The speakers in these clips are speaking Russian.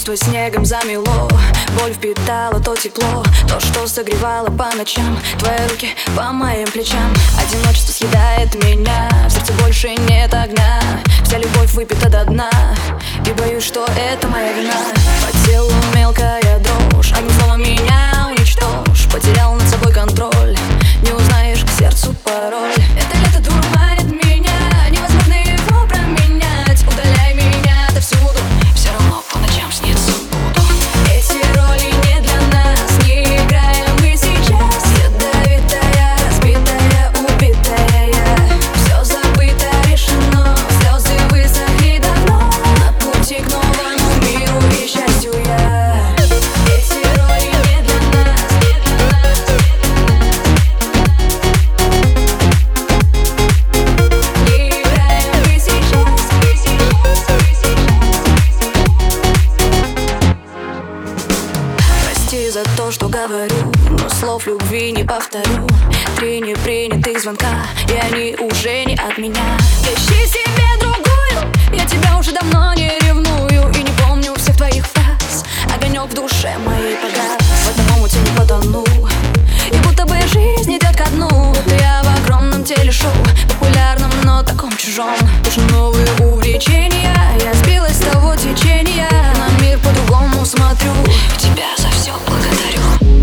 Чувство снегом замело, боль впитала то тепло, то, что согревало по ночам. Твои руки по моим плечам. Одиночество съедает меня, в сердце больше нет огня. Вся любовь выпита до дна, и боюсь, что это моя вина. По телу мелкая дрожь, одним словом меня уничтожь. Потерял над собой контроль, не узнаешь к сердцу пароль. Это лето дурманит меня, невозможно его променять. Удаляй меня отовсюду, все равно по ночам снится буду. Эти роли не для нас, не играем мы сейчас. Ядовитая, разбитая, убитая я. Все забыто, решено, слезы высохли давно. На пути к новому миру и счастью я. Эти роли не для нас, не для нас, не играем мы сейчас, мы сейчас, мы сейчас. Прости за то, что говорю, но слов любви не повторю. 3 непринятых звонка, и они уже не от меня. Ищи себе другую, я тебя уже давно не ревную. И не помню всех твоих фраз, огонек в душе моей погас. В этом омуте не потону, и будто бы жизнь идет ко дну. Будто я в огромном телешоу, популярном, но таком чужом. Нужны новые увлечения, я сбилась с того течения. На мир по-другому смотрю, тебя за все благодарю.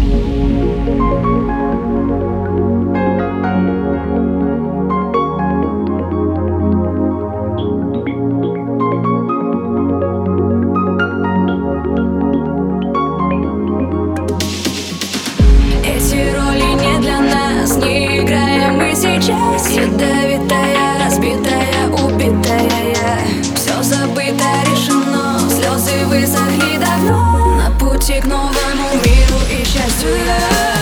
Эти роли не для нас, не играем мы сейчас. Ядовитая, разбитая, убитая я. Все забыто, решено, слезы высохли давно. На пути к новому миру и счастью я.